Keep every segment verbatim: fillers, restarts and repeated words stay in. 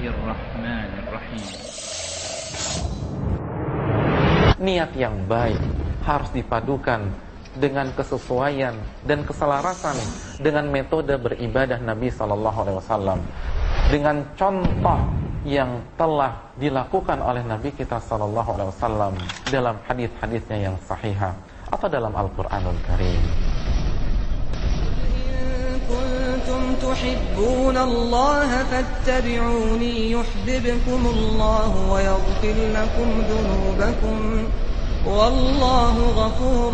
Bismillahirrahmanirrahim. Niat yang baik harus dipadukan dengan kesesuaian dan keselarasan dengan metode beribadah Nabi sallallahu alaihi wasallam, dengan contoh yang telah dilakukan oleh Nabi kita sallallahu alaihi wasallam dalam hadis-hadisnya yang sahihah atau dalam Al-Qur'anul Karim. كنتم تحبون الله فاتبعوني يحببكم الله ويغفر لكم ذنوبكم والله غفور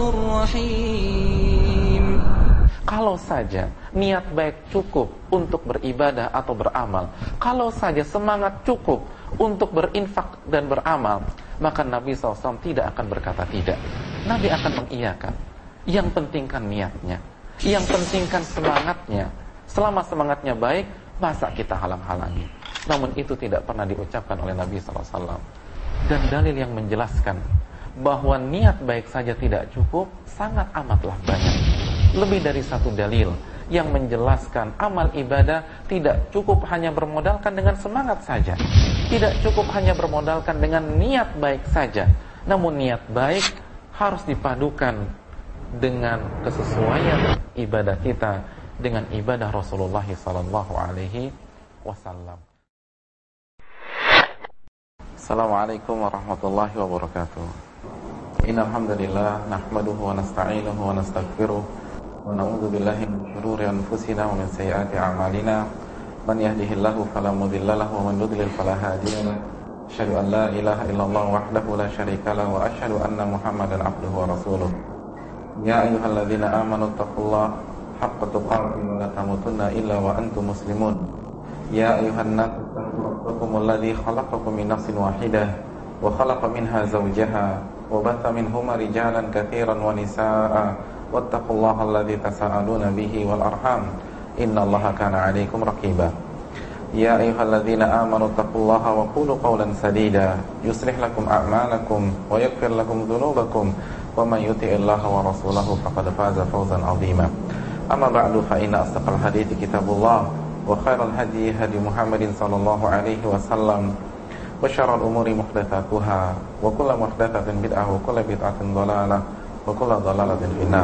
رحيم. Kalau saja niat baik cukup untuk beribadah atau beramal, kalau saja semangat cukup untuk berinfak dan beramal, maka Nabi shallallahu alaihi wasallam tidak akan berkata tidak. Nabi akan mengiyakan. Yang pentingkan niatnya, yang pentingkan semangatnya. Selama semangatnya baik, masa kita halang-halangi? Namun itu tidak pernah diucapkan oleh Nabi shallallahu alaihi wasallam. Dan dalil yang menjelaskan bahwa niat baik saja tidak cukup sangat amatlah banyak. Lebih dari satu dalil yang menjelaskan amal ibadah tidak cukup hanya bermodalkan dengan semangat saja, tidak cukup hanya bermodalkan dengan niat baik saja. Namun niat baik harus dipadukan dengan kesesuaian ibadah kita dengan ibadah Rasulullah sallallahu alaihi wasallam. Assalamualaikum warahmatullahi wabarakatuh. Innal hamdalillah nahmaduhu wa nasta'inuhu wa nastaghfiruh wa na'udzu billahi min shururi anfusina wa min sayyiati a'malina. Man yahdihillahu fala mudilla lahu wa man yudlil fala hadiya lahu. Asyhadu an la ilaha illallah wahdahu la syarika lahu wa asyhadu anna Muhammadan abduhu wa rasuluh. Ya ayyuhalladzina amanu taqullaha haqqa tuqatih wa la tamutunna illa wa antum muslimun. Ya ayyuhan nas ittaqu rabbakum alladzi khalaqakum min nafsin wahidah wa khalaqa minha zawjaha wa batha minhuma rijalan katsiran wa nisaa'a wattaqullaha alladzi tasaaluna bihi wal arham innallaha kana 'alaikum raqiba. Ya ayyuhalladzina amanu taqullaha wa qulu qawlan sadida yuslih lakum a'malakum wa yaghfir lakum dhunubakum wa man yuti'illaha wa rasulahu faqad faza fawzan 'azima. Amma ba'du fa inna asdaqal hadithi kitabullah wa khairal hadi hadi Muhammadin sallallahu alaihi wasallam wa syarrul umuri muhdatsatuha wa kullu muhdatsatin bid'ah wa kullu bid'atin dhalalah wa kullu dhalalatin finnar.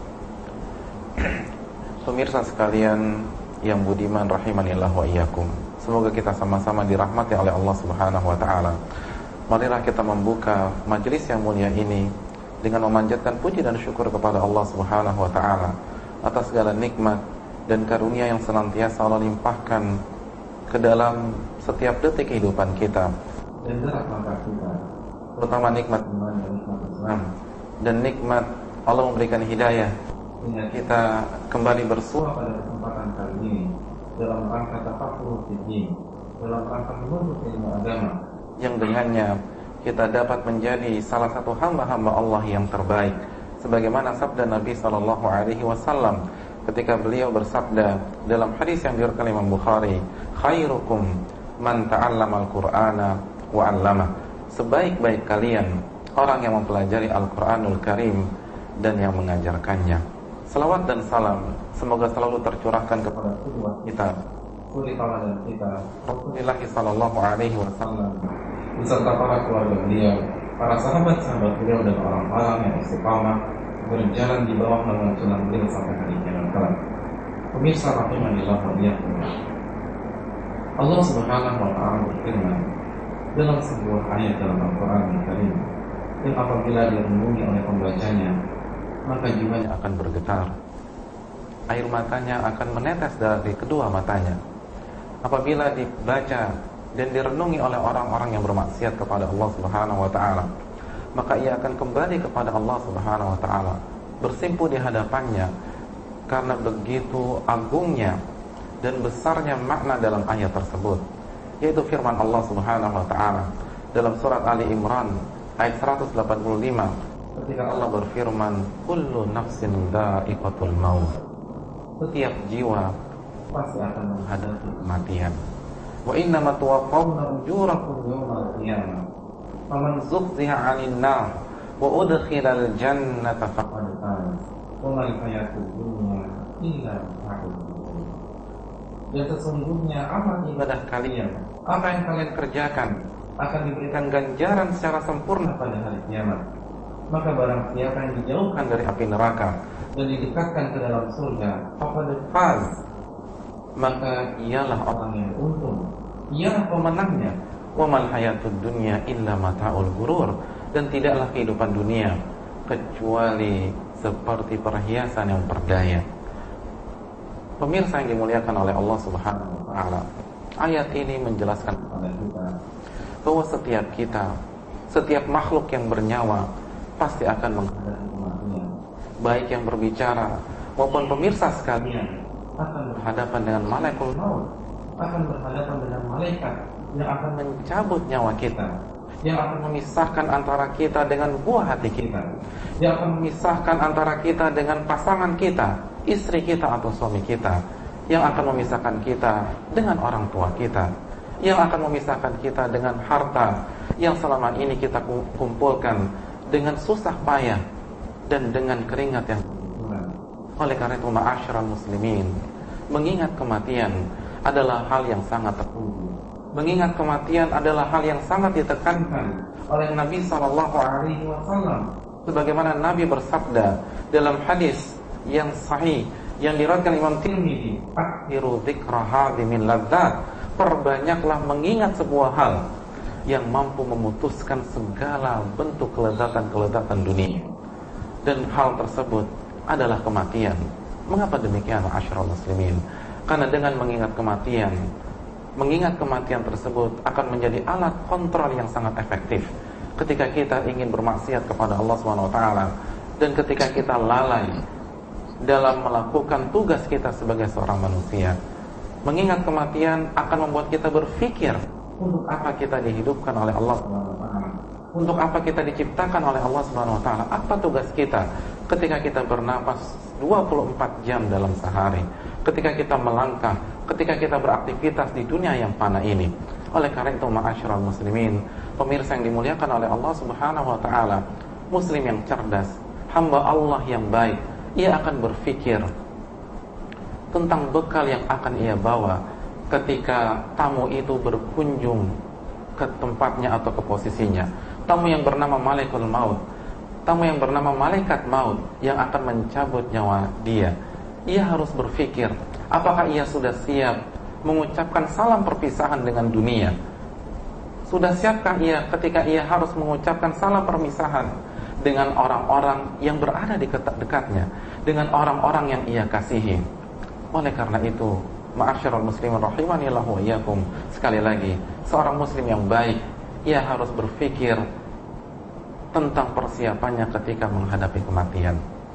Pemirsa sekalian yang budiman rahimanillah wa iyyakum. Semoga kita sama-sama dirahmati oleh Allah Subhanahu wa taala. Marilah kita membuka majelis yang mulia ini dengan memanjatkan puji dan syukur kepada Allah Subhanahu wa taala atas segala nikmat dan karunia yang senantiasa Allah limpahkan ke dalam setiap detik kehidupan kita dan gerak langkah kita, terutama nikmat iman dan nikmat Islam dan nikmat Allah memberikan hidayah sehingga kita kembali bersua pada kesempatan kali ini dalam rangka tafaqquh fiddin, dalam rangka menuntut ilmu agama yang dengannya kita dapat menjadi salah satu hamba-hamba Allah yang terbaik, sebagaimana sabda Nabi sallallahu alaihi wasallam ketika beliau bersabda dalam hadis yang diriwayatkan Imam Bukhari, khairukum man ta'allama al-Qur'ana wa 'allamah. Sebaik-baik kalian orang yang mempelajari Al-Qur'anul Karim dan yang mengajarkannya. Salawat dan salam semoga selalu tercurahkan kepada qudwah kita, suri tauladan kita, Rasulullah sallallahu alaihi wasallam beserta para keluarga beliau, para sahabat-sahabat beliau dan orang-orang yang istiqamah berjalan di bawah naungan sunnah beliau sampai hari kiamat kelak. Pemirsa rahimanillah wa iyyakum. Allah Subhanahu wa taala berfirman dalam sebuah ayat dalam Al-Qur'an Al-Karim yang apabila direnungi oleh pembacanya maka jiwanya akan bergetar, air matanya akan menetes dari kedua matanya. Apabila dibaca dan direnungi oleh orang-orang yang bermaksiat kepada Allah Subhanahu wa taala, maka ia akan kembali kepada Allah Subhanahu wa taala, bersimpuh di hadapannya karena begitu agungnya dan besarnya makna dalam ayat tersebut, yaitu firman Allah Subhanahu wa taala dalam surat Ali Imran ayat seratus delapan puluh lima ketika Allah berfirman, kullu nafsin dha'iqatul maut. Setiap jiwa pasti akan menghadapi kematian. Wa innama tuwaffawna ujurakum yawmal qiyamah. Faman zuhziha 'anil nar wa udkhilal jannata faqad faz. Wa mal hayatud dunya illa mata'ul ghurur. Dan sesungguhnya amal ibadah kalian, apa yang kalian kerjakan, akan diberikan ganjaran secara sempurna pada hari kiamat. Maka barang siapa yang dijauhkan dari api neraka dan didekatkan ke dalam surga, faqad faz, maka ialah orang yang untung, ialah pemenangnya. Wa mal hayatud dunya illa mata'ul ghurur, dan tidaklah kehidupan dunia kecuali seperti perhiasan yang berdaya. Pemirsa yang dimuliakan oleh Allah Subhanahu wa taala, ayat ini menjelaskan kepada kita bahwa setiap kita, setiap makhluk yang bernyawa pasti akan menghadapi kematian. Baik yang berbicara maupun pemirsa sekalian akan berhadapan dengan malaikul maut, akan berhadapan dengan malaikat yang akan mencabut nyawa kita, yang akan memisahkan antara kita dengan buah hati kita, yang akan memisahkan antara kita dengan pasangan kita, istri kita atau suami kita, yang akan memisahkan kita dengan orang tua kita, yang akan memisahkan kita dengan harta yang selama ini kita kumpulkan dengan susah payah dan dengan keringat yang berkurang. Oleh karena itu, ma'asyiral muslimin, mengingat kematian adalah hal yang sangat terpuji. Mengingat kematian adalah hal yang sangat ditekankan oleh Nabi sallallahu alaihi wasallam, sebagaimana Nabi bersabda dalam hadis yang sahih yang diriwayatkan Imam Tirmidzi, "Akhiru dzikra hadimin ladzat", perbanyaklah mengingat sebuah hal yang mampu memutuskan segala bentuk kelezatan-kelezatan dunia. Dan hal tersebut adalah kematian. Mengapa demikian, ma'asyiral muslimin? Karena dengan mengingat kematian, mengingat kematian tersebut akan menjadi alat kontrol yang sangat efektif ketika kita ingin bermaksiat kepada Allah subhanahu wa taala, dan ketika kita lalai dalam melakukan tugas kita sebagai seorang manusia. Mengingat kematian akan membuat kita berpikir, untuk apa kita dihidupkan oleh Allah subhanahu wa taala? Untuk apa kita diciptakan oleh Allah subhanahu wa taala? Apa tugas kita ketika kita bernapas dua puluh empat jam dalam sehari? Ketika kita melangkah, ketika kita beraktivitas di dunia yang fana ini. Oleh karena itu, ma'asyiral muslimin, pemirsa yang dimuliakan oleh Allah subhanahu wa taala, muslim yang cerdas, hamba Allah yang baik, ia akan berpikir tentang bekal yang akan ia bawa ketika tamu itu berkunjung ke tempatnya atau ke posisinya. Tamu yang bernama Malaikul Maut, tamu yang bernama Malaikat Maut yang akan mencabut nyawa dia. Ia harus berpikir, apakah ia sudah siap mengucapkan salam perpisahan dengan dunia? Sudah siapkah ia ketika ia harus mengucapkan salam perpisahan dengan orang-orang yang berada di dekatnya, dengan orang-orang yang ia kasihi? Oleh karena itu, ma'asyiral muslimin rahimanillah wa iyyakum, sekali lagi, seorang muslim yang baik, ia harus berpikir tentang persiapannya ketika menghadapi kematian.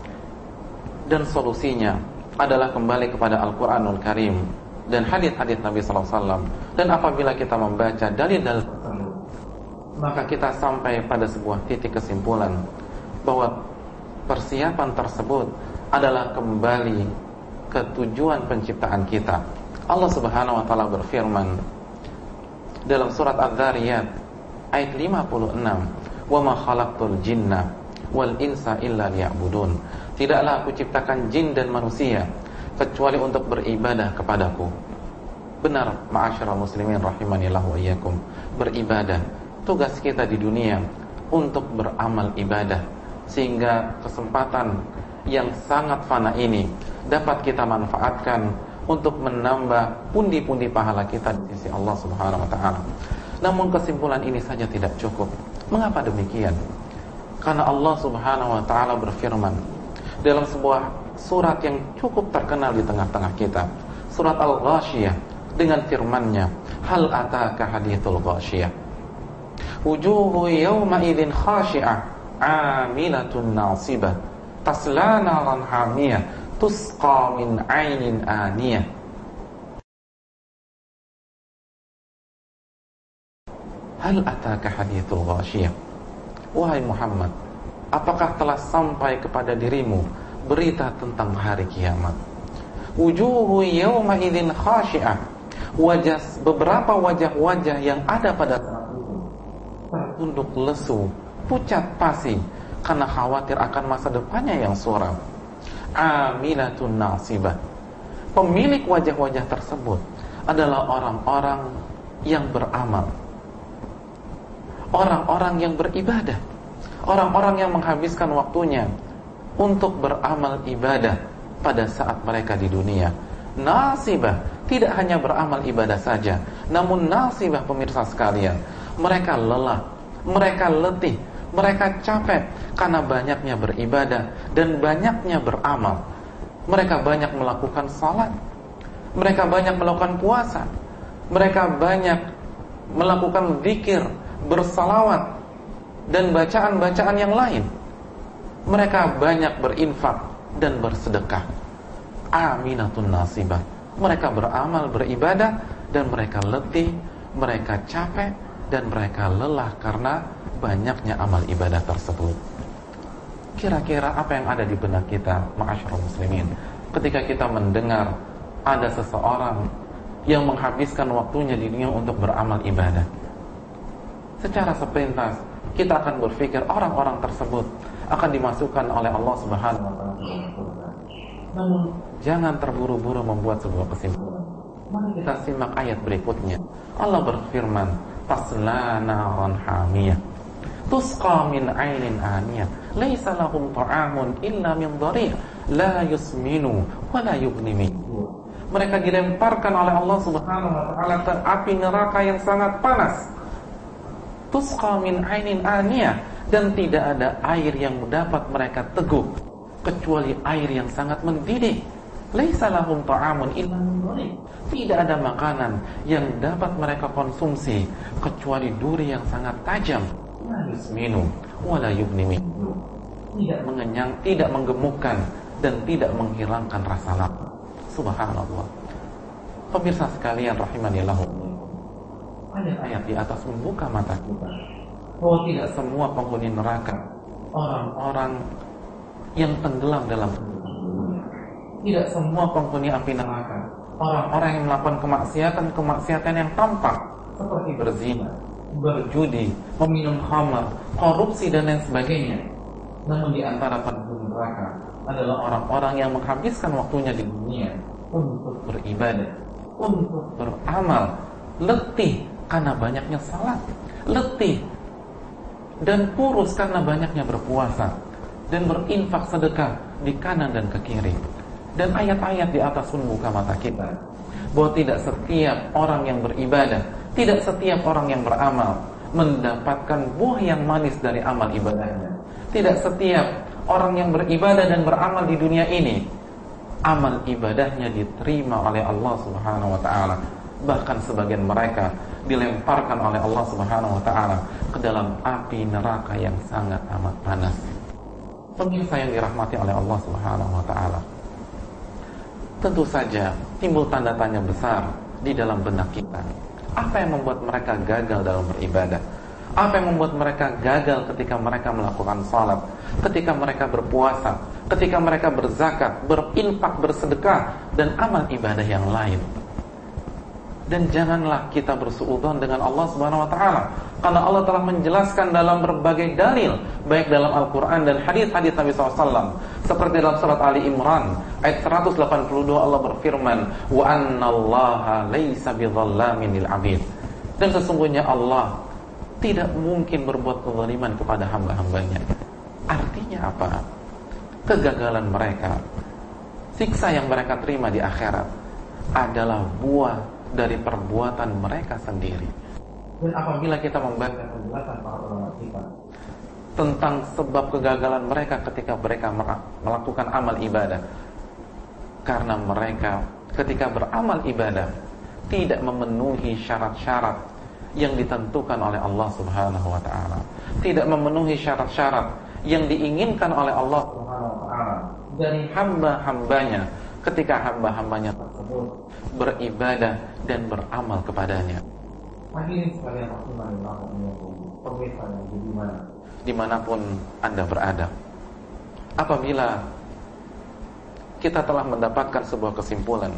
Dan solusinya adalah kembali kepada Al-Quranul Karim dan hadis-hadis Nabi sallallahu alaihi wasallam. Dan apabila kita membaca dalil-dalil tersebut, maka kita sampai pada sebuah titik kesimpulan bahwa persiapan tersebut adalah kembali ke tujuan penciptaan kita. Allah subhanahu wa ta'ala berfirman dalam surat Adz-Dzariyat ayat lima puluh enam, "Wa ma khalaqtul jinna wal insa illa liya'budun." Tidaklah aku ciptakan jin dan manusia kecuali untuk beribadah kepadaku. Benar, ma'asyiral muslimin rahimanillah wa iyyakum, beribadah. Tugas kita di dunia untuk beramal ibadah, sehingga kesempatan yang sangat fana ini dapat kita manfaatkan untuk menambah pundi-pundi pahala kita di sisi Allah subhanahu wa ta'ala. Namun kesimpulan ini saja tidak cukup. Mengapa demikian? Karena Allah subhanahu wa ta'ala berfirman dalam sebuah surat yang cukup terkenal di tengah-tengah kita, surat Al-Ghashiyah, dengan firman-Nya, "Hal ataka hadithul ghashiyah, wujuhu yawma idzin khashi'ah, 'amilatun nasibah, tasla naran hamiyah, tusqa min 'ainin aniyah." Hal ataka hadithul ghashiyah, wahai Muhammad, apakah telah sampai kepada dirimu berita tentang hari kiamat? Wujuhu yawma idzin khashi'ah, wajah, beberapa wajah-wajah yang ada pada saat itu tertunduk lesu, pucat pasi, karena khawatir akan masa depannya yang suram. Amilatun nasibah, pemilik wajah-wajah tersebut adalah orang-orang yang beramal, orang-orang yang beribadah, orang-orang yang menghabiskan waktunya untuk beramal ibadah pada saat mereka di dunia. Nasibah, tidak hanya beramal ibadah saja, namun nasibah pemirsa sekalian, mereka lelah, mereka letih, mereka capek karena banyaknya beribadah dan banyaknya beramal. Mereka banyak melakukan salat, mereka banyak melakukan puasa, mereka banyak melakukan zikir, bersalawat, dan bacaan-bacaan yang lain. Mereka banyak berinfak dan bersedekah. Aminatun nasibah, mereka beramal, beribadah, dan mereka letih, mereka capek, dan mereka lelah karena banyaknya amal ibadah tersebut. Kira-kira apa yang ada di benak kita, ma'asyiral muslimin, ketika kita mendengar ada seseorang yang menghabiskan waktunya di dunia untuk beramal ibadah? Secara sepintas kita akan berpikir orang-orang tersebut akan dimasukkan oleh Allah Subhanahu wa taala. Namun jangan terburu-buru membuat sebuah kesimpulan. Mari kita simak ayat berikutnya. Allah berfirman, "Tasla naran hamiyah, tusqa min 'ainin aniyah, laisa lahum ta'amun illa min dhari', la yusminu wa la yughni min." Mereka dilemparkan oleh Allah Subhanahu wa taala ke api neraka yang sangat panas. Tusqa min 'ainin aniyah, dan tidak ada air yang dapat mereka teguk kecuali air yang sangat mendidih. Laisa lahum ta'amun illa min dhari', tidak ada makanan yang dapat mereka konsumsi kecuali duri yang sangat tajam. La yusminu wa la yughni min, tidak mengenyang, tidak menggemukkan, dan tidak menghilangkan rasa lapar. Subhanallah. Pemirsa sekalian rahimanillah, ayat-ayat di atas membuka mata kita bahwa tidak semua penghuni neraka orang-orang yang tenggelam dalam dunia. Tidak semua penghuni api neraka orang-orang yang melakukan kemaksiatan-kemaksiatan yang tampak seperti berzina, berjudi, meminum khamar, korupsi, dan lain sebagainya. Namun di antara penghuni neraka adalah orang-orang yang menghabiskan waktunya di dunia untuk beribadah, untuk beramal, letih karena banyaknya salat, letih dan kurus karena banyaknya berpuasa, dan berinfak sedekah di kanan dan ke kiri. Dan ayat-ayat di atas pun membuka mata kita bahwa tidak setiap orang yang beribadah, tidak setiap orang yang beramal mendapatkan buah yang manis dari amal ibadahnya. Tidak setiap orang yang beribadah dan beramal di dunia ini amal ibadahnya diterima oleh Allah Subhanahu wa taala. Bahkan sebagian mereka dilemparkan oleh Allah Subhanahu wa taala ke dalam api neraka yang sangat amat panas. Pemirsa yang dirahmati oleh Allah Subhanahu wa taala, tentu saja timbul tanda tanya besar di dalam benak kita. Apa yang membuat mereka gagal dalam beribadah? Apa yang membuat mereka gagal ketika mereka melakukan salat, ketika mereka berpuasa, ketika mereka berzakat, berinfak, bersedekah, dan amal ibadah yang lain? Dan janganlah kita bersuudzon dengan Allah Subhanahu wa taala, karena Allah telah menjelaskan dalam berbagai dalil, baik dalam Al-Qur'an dan hadis-hadis Nabi shallallahu alaihi wasallam. Seperti dalam surat Ali Imran ayat seratus delapan puluh dua, Allah berfirman, "Wa annallaha laisa bidzallamin lil 'abid." Dan sesungguhnya Allah tidak mungkin berbuat kezaliman kepada hamba-hambanya. Artinya apa? Kegagalan mereka, siksa yang mereka terima di akhirat adalah buah dari perbuatan mereka sendiri. Dan apabila kita membaca penjelasan para ulama kita tentang sebab kegagalan mereka ketika mereka melakukan amal ibadah, karena mereka ketika beramal ibadah tidak memenuhi syarat-syarat yang ditentukan oleh Allah Subhanahu wa taala, tidak memenuhi syarat-syarat yang diinginkan oleh Allah Subhanahu wa taala dari hamba-hambanya ketika hamba-hambanya tersebut beribadah dan beramal kepadanya. Hadirin sekalian rahimanillah, pemirsa yang budiman, dimanapun Anda berada, apabila kita telah mendapatkan sebuah kesimpulan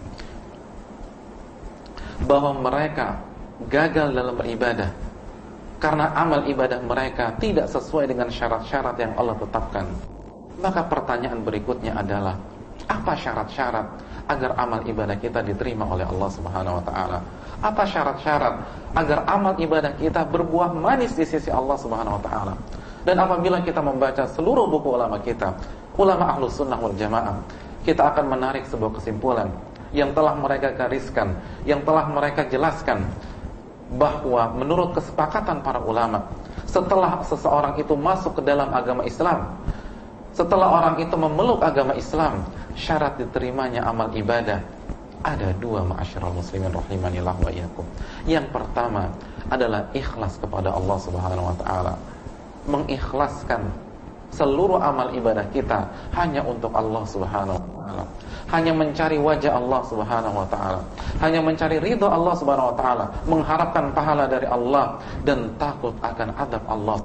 bahwa mereka gagal dalam beribadah karena amal ibadah mereka tidak sesuai dengan syarat-syarat yang Allah tetapkan, maka pertanyaan berikutnya adalah, apa syarat-syarat, agar amal ibadah kita diterima oleh Allah Subhanahu wa taala? Apa syarat-syarat agar amal ibadah kita berbuah manis di sisi Allah Subhanahu wa taala? Dan apabila kita membaca seluruh buku ulama kita, ulama Ahlus Sunnah wal Jamaah, kita akan menarik sebuah kesimpulan yang telah mereka gariskan, yang telah mereka jelaskan, bahwa menurut kesepakatan para ulama, setelah seseorang itu masuk ke dalam agama Islam, setelah orang itu memeluk agama Islam, syarat diterimanya amal ibadah ada dua, ma'asyiral muslimin rahimanillah wa iyyakum. Yang pertama adalah ikhlas kepada Allah Subhanahu wa taala. Mengikhlaskan seluruh amal ibadah kita hanya untuk Allah Subhanahu wa taala. Hanya mencari wajah Allah Subhanahu wa taala. Hanya mencari ridha Allah Subhanahu wa taala, mengharapkan pahala dari Allah dan takut akan adab Allah.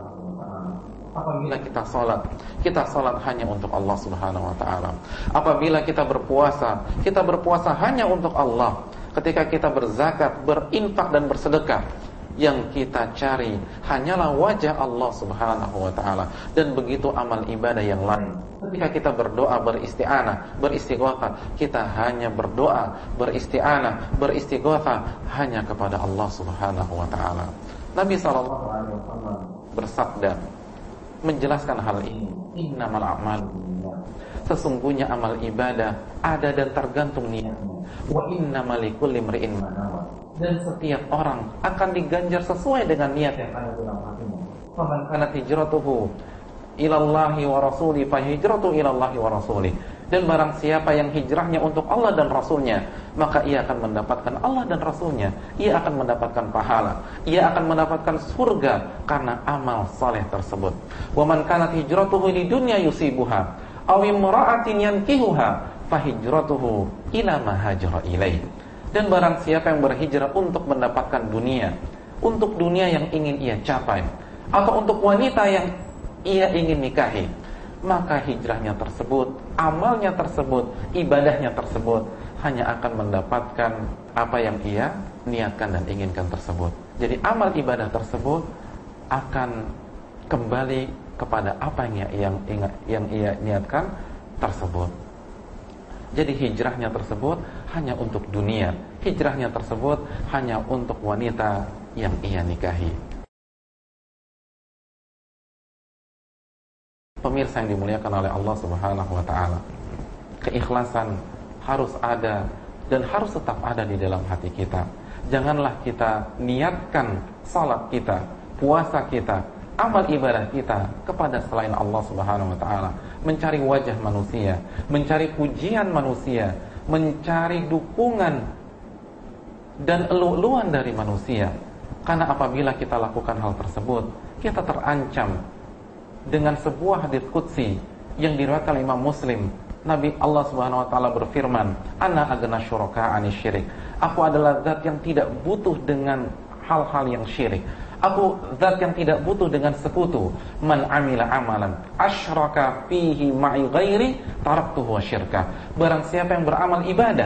Apabila kita salat, kita salat hanya untuk Allah Subhanahu wa taala. Apabila kita berpuasa, kita berpuasa hanya untuk Allah. Ketika kita berzakat, berinfak dan bersedekah, yang kita cari hanyalah wajah Allah Subhanahu wa taala. Dan begitu amal ibadah yang lain. Ketika kita berdoa, beristi'anah, beristighatsah, kita hanya berdoa, beristi'anah, beristighatsah hanya kepada Allah Subhanahu wa taala. Nabi sallallahu alaihi wasallam bersabda menjelaskan hal ini, innamal a'malu binniyat. Sesungguhnya amal ibadah ada dan tergantung niatnya. Wa innamal likulli imri'in ma nawa. Dan setiap orang akan diganjar sesuai dengan niat yang ada dalam hatinya. Faman kanat hijratuhu ilallahi wa rasuli fa hijratu ilallahi wa rasuli. Dan barang siapa yang hijrahnya untuk Allah dan Rasulnya, maka ia akan mendapatkan Allah dan Rasulnya. Ia akan mendapatkan pahala, ia akan mendapatkan surga karena amal saleh tersebut. Wa man kanat hijratuhu lidunya yusibuha aw imra'atin yankihuha fa hijratuhu ila ma hajara ilaih. Dan barang siapa yang berhijrah untuk mendapatkan dunia, untuk dunia yang ingin ia capai, atau untuk wanita yang ia ingin nikahi, maka hijrahnya tersebut, amalnya tersebut, ibadahnya tersebut hanya akan mendapatkan apa yang ia niatkan dan inginkan tersebut. Jadi amal ibadah tersebut akan kembali kepada apa yang ia, yang, yang ia niatkan tersebut. Jadi hijrahnya tersebut hanya untuk dunia, hijrahnya tersebut hanya untuk wanita yang ia nikahi. Pemirsa yang dimuliakan oleh Allah Subhanahu wa taala, keikhlasan harus ada dan harus tetap ada di dalam hati kita. Janganlah kita niatkan salat kita, puasa kita, amal ibadah kita kepada selain Allah Subhanahu wa taala, mencari wajah manusia, mencari pujian manusia, mencari dukungan dan elu-eluan dari manusia. Karena apabila kita lakukan hal tersebut, kita terancam dengan sebuah hadits qudsi yang diriwayatkan Imam Muslim. Nabi Allah Subhanahu wa taala berfirman, "Ana aghna syuraka 'ani syirik." Aku adalah zat yang tidak butuh dengan hal-hal yang syirik. Aku zat yang tidak butuh dengan sekutu. Man amila amalan asyraka fihi ma'i ghairi taraktuhu wa syirka. Barang siapa yang beramal ibadah,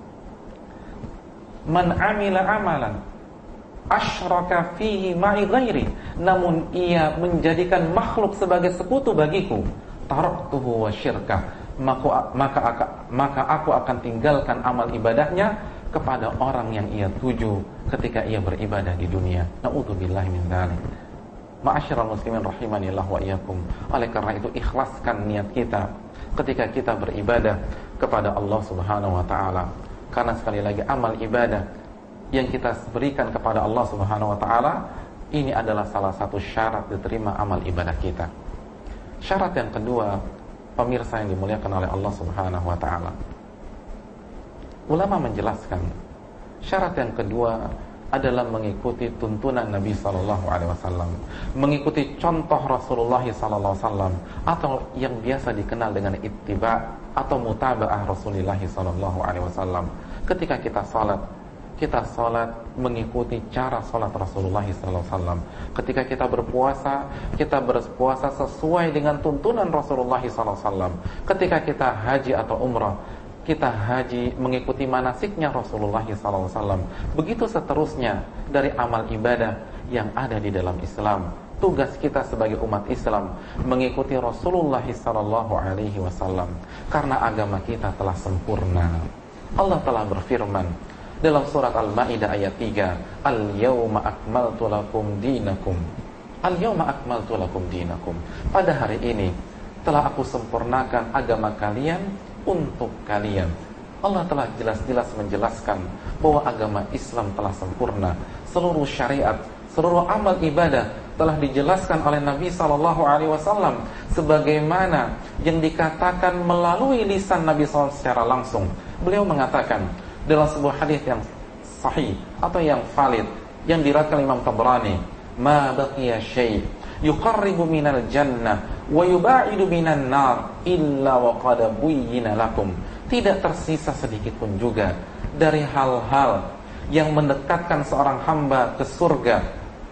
man amila amalan asyraka fihi ma'i ghairi, namun ia menjadikan makhluk sebagai sekutu bagiku, taraktuhu wa syirka, maka maka maka aku akan tinggalkan amal ibadahnya kepada orang yang ia tuju ketika ia beribadah di dunia. Na'udzubillahi min dzalik. Ma'asyiral muslimin rahimanillah wa iyyakum. Oleh karena itu ikhlaskan niat kita ketika kita beribadah kepada Allah Subhanahu wa taala. Karena sekali lagi amal ibadah yang kita berikan kepada Allah Subhanahu wa taala ini adalah salah satu syarat diterima amal ibadah kita. Syarat yang kedua, pemirsa yang dimuliakan oleh Allah Subhanahu wa taala, ulama menjelaskan syarat yang kedua adalah mengikuti tuntunan Nabi sallallahu alaihi wasallam, mengikuti contoh Rasulullah sallallahu alaihi wasallam, atau yang biasa dikenal dengan ittiba atau mutaba'ah Rasulullah sallallahu alaihi wasallam. Ketika kita salat, kita salat mengikuti cara salat Rasulullah sallallahu alaihi wasallam. Ketika kita berpuasa, kita berpuasa sesuai dengan tuntunan Rasulullah sallallahu alaihi wasallam. Ketika kita haji atau umrah, kita haji mengikuti manasiknya Rasulullah sallallahu alaihi wasallam. Begitu seterusnya dari amal ibadah yang ada di dalam Islam. tugas kita sebagai umat Islam mengikuti Rasulullah sallallahu alaihi wasallam, karena agama kita telah sempurna. Allah telah berfirman dalam surat Al-Maidah ayat tiga, "Al-yauma akmaltu lakum dinakum." Al-yauma akmaltu lakum dinakum. Pada hari ini telah aku sempurnakan agama kalian untuk kalian. Allah telah jelas-jelas menjelaskan bahwa agama Islam telah sempurna. Seluruh syariat, seluruh amal ibadah telah dijelaskan oleh Nabi sallallahu alaihi wasallam sebagaimana yang dikatakan melalui lisan Nabi sallallahu alaihi wasallam secara langsung. Beliau mengatakan dalam sebuah hadis yang sahih atau yang valid yang diriwayatkan Imam Tabrani, "Ma baqiya syai' yuqarribu minal jannah wa yuba'idu minan nar illa wa qad buyyina lakum." Tidak tersisa sedikit pun juga dari hal-hal yang mendekatkan seorang hamba ke surga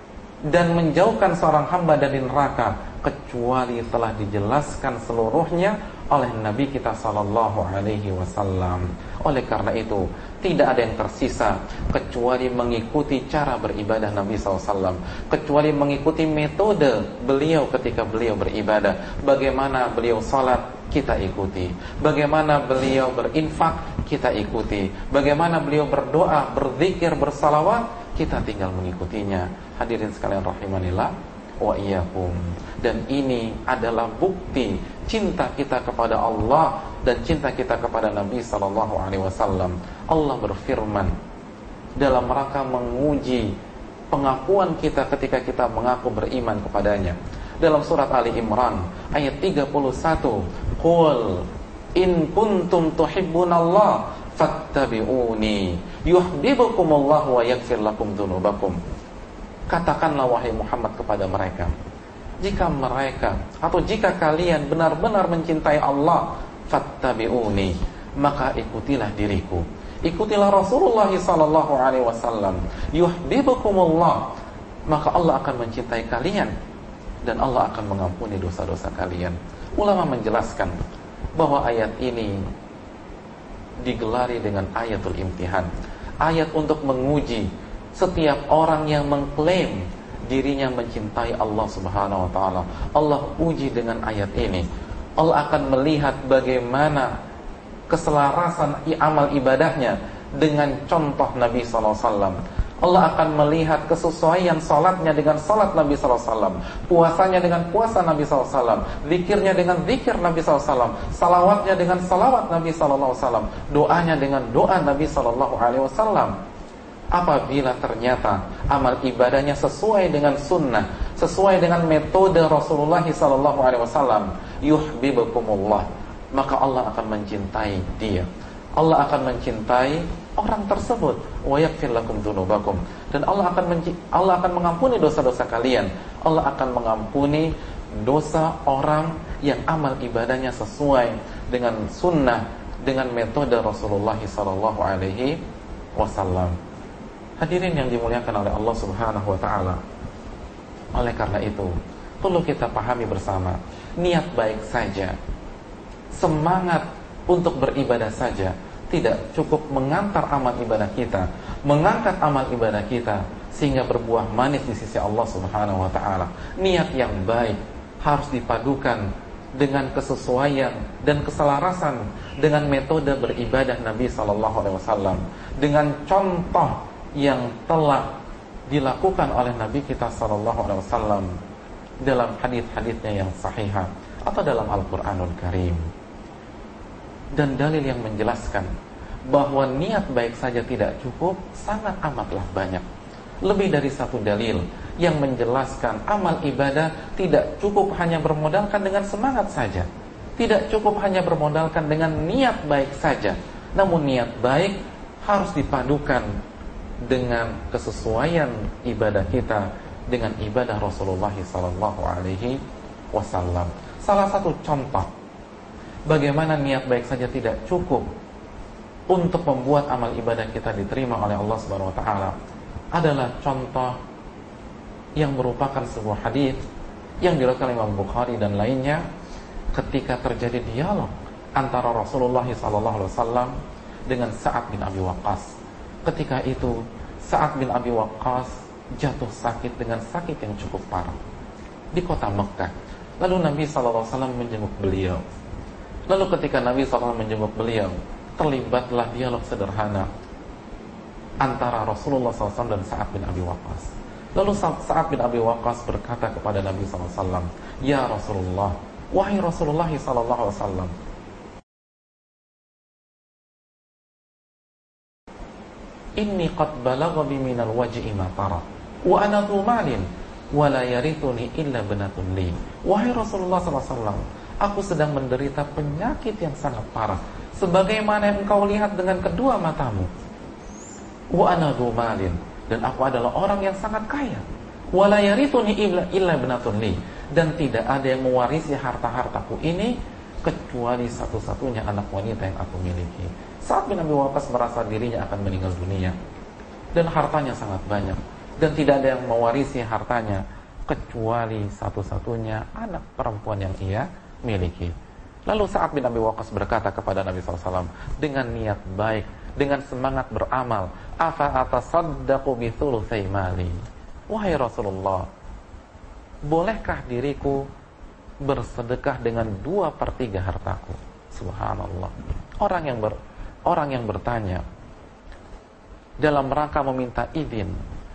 dan menjauhkan seorang hamba dari neraka, kecuali telah dijelaskan seluruhnya oleh Nabi kita sallallahu alaihi wasallam. Oleh karena itu, tidak ada yang tersisa kecuali mengikuti cara beribadah Nabi sallallahu alaihi wasallam, kecuali mengikuti metode beliau ketika beliau beribadah. Bagaimana beliau salat, kita ikuti. Bagaimana beliau berinfak, kita ikuti. Bagaimana beliau berdoa, berzikir, bersalawat, kita tinggal mengikutinya. Hadirin sekalian rahimanillah wa iyyakum. Dan ini adalah bukti cinta kita kepada Allah dan cinta kita kepada Nabi sallallahu alaihi wasallam. Allah berfirman dalam rangka menguji pengakuan kita ketika kita mengaku beriman kepadanya. Dalam surat Ali Imran ayat tiga puluh satu, "Qul in kuntum tuhibbunallah fattabi'uni yuhibbukumullah wa yaghfir lakum dzunubakum." Katakanlah wahai Muhammad kepada mereka, jika mereka atau jika kalian benar-benar mencintai Allah, fattabi'uni, maka ikutilah diriku, ikutilah Rasulullah sallallahu alaihi wasallam, yuhibbukumullah, maka Allah akan mencintai kalian dan Allah akan mengampuni dosa-dosa kalian. Ulama menjelaskan bahwa ayat ini digelari dengan ayatul imtihan, ayat untuk menguji setiap orang yang mengklaim dirinya mencintai Allah Subhanahu wa taala. Allah uji dengan ayat ini. Allah akan melihat bagaimana keselarasan amal ibadahnya dengan contoh Nabi sallallahu alaihi wasallam. Allah akan melihat kesesuaian salatnya dengan salat Nabi sallallahu alaihi wasallam, puasanya dengan puasa Nabi sallallahu alaihi wasallam, zikirnya dengan zikir Nabi sallallahu alaihi wasallam, salawatnya dengan salawat Nabi sallallahu alaihi wasallam, doanya dengan doa Nabi sallallahu alaihi wasallam. Apabila ternyata amal ibadahnya sesuai dengan sunnah, sesuai dengan metode Rasulullah sallallahu alaihi wasallam, yuhibbukumullah, maka Allah akan mencintai dia. Allah akan mencintai orang tersebut, wa yaghfir lakum dzunubakum, dan Allah akan menci- Allah akan mengampuni dosa-dosa kalian. Allah akan mengampuni dosa orang yang amal ibadahnya sesuai dengan sunnah, dengan metode Rasulullah sallallahu alaihi wasallam. Hadirin yang dimuliakan oleh Allah Subhanahu wa taala. Oleh karena itu, perlu kita pahami bersama, niat baik saja, semangat untuk beribadah saja tidak cukup mengantar amal ibadah kita, mengangkat amal ibadah kita sehingga berbuah manis di sisi Allah Subhanahu wa taala. Niat yang baik harus dipadukan dengan kesesuaian dan keselarasan dengan metode beribadah Nabi sallallahu alaihi wasallam, dengan contoh yang telah dilakukan oleh Nabi kita sallallahu alaihi wasallam dalam hadis-hadisnya yang sahih atau dalam Al-Qur'anul Karim. Dan dalil yang menjelaskan bahwa niat baik saja tidak cukup sangat amatlah banyak. Lebih dari satu dalil yang menjelaskan amal ibadah tidak cukup hanya bermodalkan dengan semangat saja, tidak cukup hanya bermodalkan dengan niat baik saja, namun niat baik harus dipadukan dengan kesesuaian ibadah kita dengan ibadah Rasulullah sallallahu alaihi wasallam. Salah satu contoh bagaimana niat baik saja tidak cukup untuk membuat amal ibadah kita diterima oleh Allah Subhanahu wa taala adalah contoh yang merupakan sebuah hadis yang diriwayatkan Imam Bukhari dan lainnya ketika terjadi dialog antara Rasulullah sallallahu alaihi wasallam dengan Sa'ad bin Abi Waqqas. Ketika itu Sa'ad bin Abi Waqqas jatuh sakit dengan sakit yang cukup parah. di kota Mekah. Lalu Nabi shallallahu alaihi wasallam menjenguk beliau. Lalu ketika Nabi shallallahu alaihi wasallam menjenguk beliau, terlibatlah dialog sederhana antara Rasulullah shallallahu alaihi wasallam dan Sa'ad bin Abi Waqqas. Lalu Sa'ad bin Abi Waqqas berkata kepada Nabi shallallahu alaihi wasallam, "Ya Rasulullah, wahai Rasulullah shallallahu alaihi wasallam, inni qad balagha bi minal waj'i ma tara, wa ana dhu malin, wa la yarithuni illa banatun li." Wahai Rasulullah shallallahu alaihi wasallam, aku sedang menderita penyakit yang sangat parah, sebagaimana yang engkau lihat dengan kedua matamu. Wa ana dhu malin, dan aku adalah orang yang sangat kaya. Wa la yarithuni illa banatun li, dan tidak ada yang mewarisi harta-hartaku ini kecuali satu-satunya anak wanita yang aku miliki. Sa'ad bin Abi Waqqas merasa dirinya akan meninggal dunia dan hartanya sangat banyak, dan tidak ada yang mewarisi hartanya kecuali satu-satunya anak perempuan yang ia miliki. Lalu Sa'ad bin Abi Waqqas berkata kepada Nabi shallallahu alaihi wasallam dengan niat baik, dengan semangat beramal, "Afa atasaddaqu bi thulutsai mali?" Wahai Rasulullah, bolehkah diriku bersedekah dengan dua per tiga hartaku? Subhanallah. Orang yang ber, orang yang bertanya dalam rangka meminta izin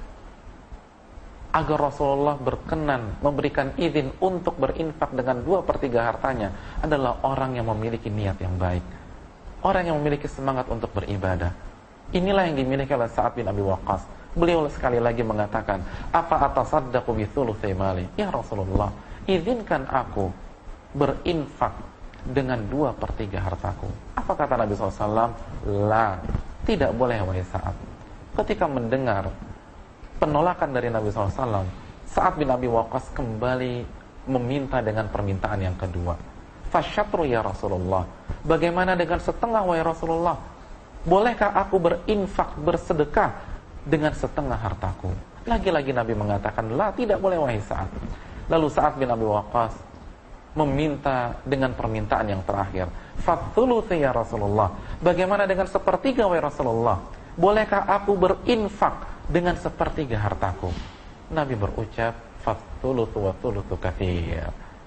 agar Rasulullah berkenan memberikan izin untuk berinfak dengan dua per tiga hartanya adalah orang yang memiliki niat yang baik, orang yang memiliki semangat untuk beribadah. Inilah yang dimiliki oleh Sa'ad bin Abi Waqqas. Beliau sekali lagi mengatakan, "Apa atasaddaqu bi thulutsai mali?" Ya Rasulullah, izinkan aku berinfak dengan dua per tiga hartaku. Apa kata Nabi shallallahu alaihi wasallam? La, tidak boleh wahai Sa'ad. Ketika mendengar penolakan dari Nabi shallallahu alaihi wasallam, Sa'ad bin Abi Waqqas kembali meminta dengan permintaan yang kedua. Fasyatru ya Rasulullah, bagaimana dengan setengah wahai Rasulullah? Bolehkah aku berinfak, bersedekah dengan setengah hartaku? Lagi-lagi Nabi mengatakan, la, tidak boleh wahai Sa'ad. Lalu Sa'ad bin Abi Waqqas meminta dengan permintaan yang terakhir, fathuluthi ya Rasulullah, bagaimana dengan sepertiga wahai Rasulullah? Bolehkah aku berinfak dengan sepertiga hartaku? Nabi berucap, fathuluthu wa thuluthu katsir.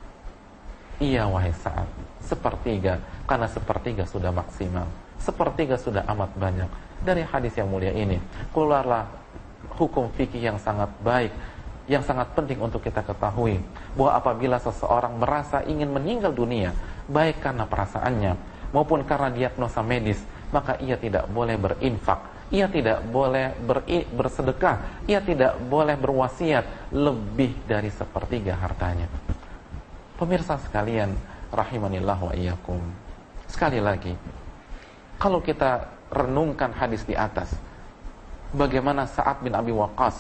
Iya wahai Sa'ad, sepertiga, karena sepertiga sudah maksimal, sepertiga sudah amat banyak. Dari hadis yang mulia ini keluarlah hukum fikih yang sangat baik, yang sangat penting untuk kita ketahui, bahwa apabila seseorang merasa ingin meninggal dunia, baik karena perasaannya maupun karena diagnosa medis, maka ia tidak boleh berinfak, ia tidak boleh beri, bersedekah, ia tidak boleh berwasiat lebih dari sepertiga hartanya. Pemirsa sekalian, rahimanillah wa iyyakum. Sekali lagi, kalau kita renungkan hadis di atas, bagaimana Sa'ad bin Abi Waqqas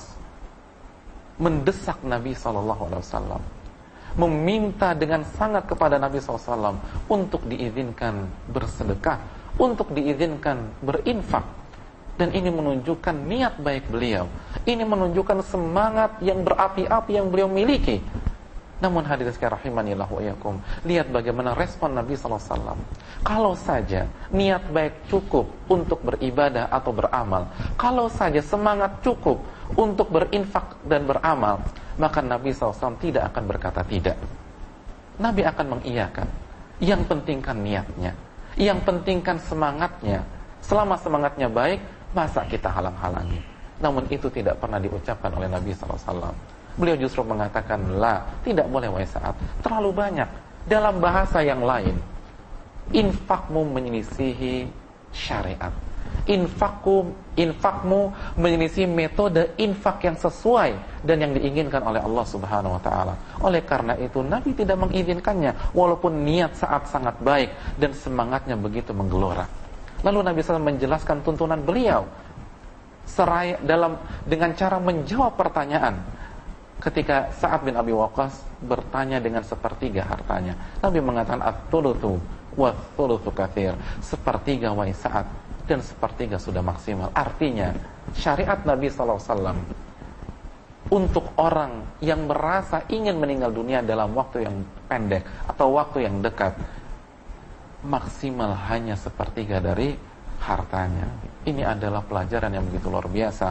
mendesak Nabi shallallahu alaihi wasallam, meminta dengan sangat kepada Nabi shallallahu alaihi wasallam untuk diizinkan bersedekah, untuk diizinkan berinfak. Dan ini menunjukkan niat baik beliau, ini menunjukkan semangat yang berapi-api yang beliau miliki. Namun hadirin sekalian rahimanillah wa iyyakum, lihat bagaimana respon Nabi sallallahu alaihi wasallam. Kalau saja niat baik cukup untuk beribadah atau beramal, kalau saja semangat cukup untuk berinfak dan beramal, maka Nabi sallallahu alaihi wasallam tidak akan berkata tidak. Nabi akan mengiyakan. Yang penting kan niatnya, yang penting kan semangatnya. Selama semangatnya baik, masa kita halang-halangi? Namun itu tidak pernah diucapkan oleh Nabi sallallahu alaihi wasallam. Beliau justru mengatakan, la, tidak boleh wahai Sa'ad, terlalu banyak. Dalam bahasa yang lain, infakmu menyelisihi syariat, infakmu, infakmu menyelisihi metode infak yang sesuai dan yang diinginkan oleh Allah Subhanahu Wa Taala. Oleh karena itu Nabi tidak mengizinkannya, walaupun niat Sa'ad sangat baik dan semangatnya begitu menggelora. Lalu Nabi shallallahu alaihi wasallam menjelaskan tuntunan beliau seraya dalam dengan cara menjawab pertanyaan. Ketika Sa'ad bin Abi Waqqas bertanya dengan sepertiga hartanya, Nabi mengatakan at-thulutsu wa thulutsu katsir, sepertiga wahai Sa'ad dan sepertiga sudah maksimal. Artinya syariat Nabi sallallahu alaihi wasallam untuk orang yang merasa ingin meninggal dunia dalam waktu yang pendek atau waktu yang dekat, maksimal hanya sepertiga dari hartanya. Ini adalah pelajaran yang begitu luar biasa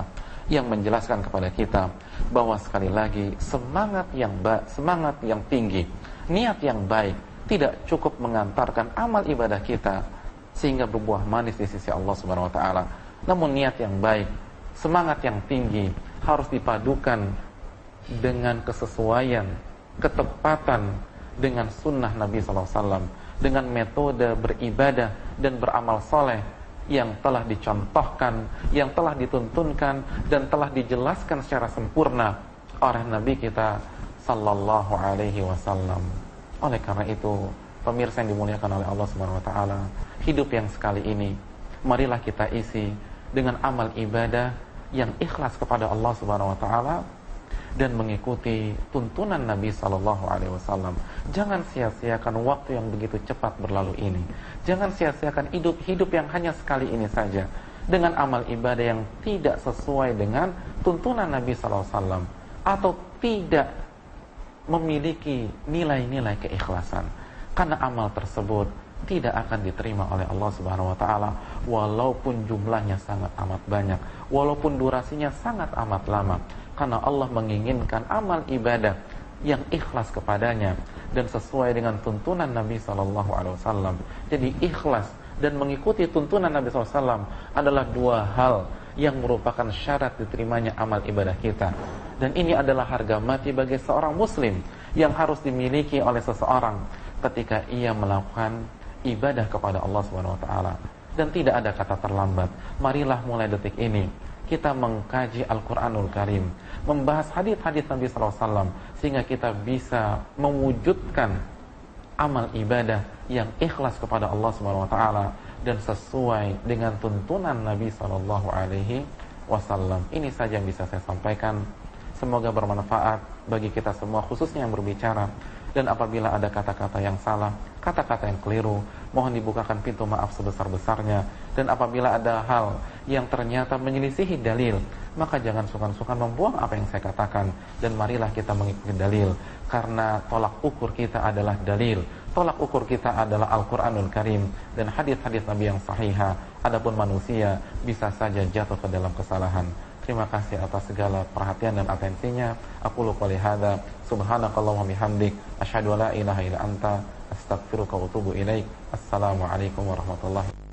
yang menjelaskan kepada kita bahwa sekali lagi semangat yang ba- semangat yang tinggi, niat yang baik tidak cukup mengantarkan amal ibadah kita sehingga berbuah manis di sisi Allah Subhanahu wa taala. Namun niat yang baik, semangat yang tinggi harus dipadukan dengan kesesuaian, ketepatan dengan sunnah Nabi sallallahu alaihi wasallam, dengan metode beribadah dan beramal soleh yang telah dicontohkan, yang telah dituntunkan dan telah dijelaskan secara sempurna oleh Nabi kita sallallahu alaihi wasallam. Oleh karena itu, pemirsa yang dimuliakan oleh Allah Subhanahu wa taala, hidup yang sekali ini marilah kita isi dengan amal ibadah yang ikhlas kepada Allah Subhanahu wa taala dan mengikuti tuntunan Nabi sallallahu alaihi wasallam. Jangan sia-siakan waktu yang begitu cepat berlalu ini. Jangan sia-siakan hidup hidup yang hanya sekali ini saja dengan amal ibadah yang tidak sesuai dengan tuntunan Nabi sallallahu alaihi wasallam atau tidak memiliki nilai-nilai keikhlasan. Karena amal tersebut tidak akan diterima oleh Allah Subhanahu wa taala walaupun jumlahnya sangat amat banyak, walaupun durasinya sangat amat lama. Karena Allah menginginkan amal ibadah yang ikhlas kepadanya dan sesuai dengan tuntunan Nabi sallallahu alaihi wasallam. Jadi ikhlas dan mengikuti tuntunan Nabi sallallahu alaihi wasallam adalah dua hal yang merupakan syarat diterimanya amal ibadah kita. Dan ini adalah harga mati bagi seorang muslim yang harus dimiliki oleh seseorang ketika ia melakukan ibadah kepada Allah Subhanahu wa taala. Dan tidak ada kata terlambat. Marilah mulai detik ini kita mengkaji Al-Qur'anul Karim, membahas hadis-hadis Nabi sallallahu alaihi wasallam sehingga kita bisa mewujudkan amal ibadah yang ikhlas kepada Allah Subhanahu wa taala dan sesuai dengan tuntunan Nabi sallallahu alaihi wasallam. Ini saja yang bisa saya sampaikan. Semoga bermanfaat bagi kita semua, khususnya yang berbicara. Dan apabila ada kata-kata yang salah, kata-kata yang keliru, mohon dibukakan pintu maaf sebesar-besarnya. Dan apabila ada hal yang ternyata menyelisihi dalil, maka jangan sungkan-sungkan membuang apa yang saya katakan. Dan marilah kita mengikuti dalil, karena tolak ukur kita adalah dalil. Tolak ukur kita adalah Al-Quranul Karim dan hadis-hadis Nabi yang sahihah. Adapun manusia bisa saja jatuh ke dalam kesalahan. Terima kasih atas segala perhatian dan atensinya. Aku lupa lihada. Subhanakallahumma bihamdik. Asyhadu an la ilaha illa anta. Astaghfiruka wa atubu ilaik. Assalamualaikum warahmatullahi wabarakatuh.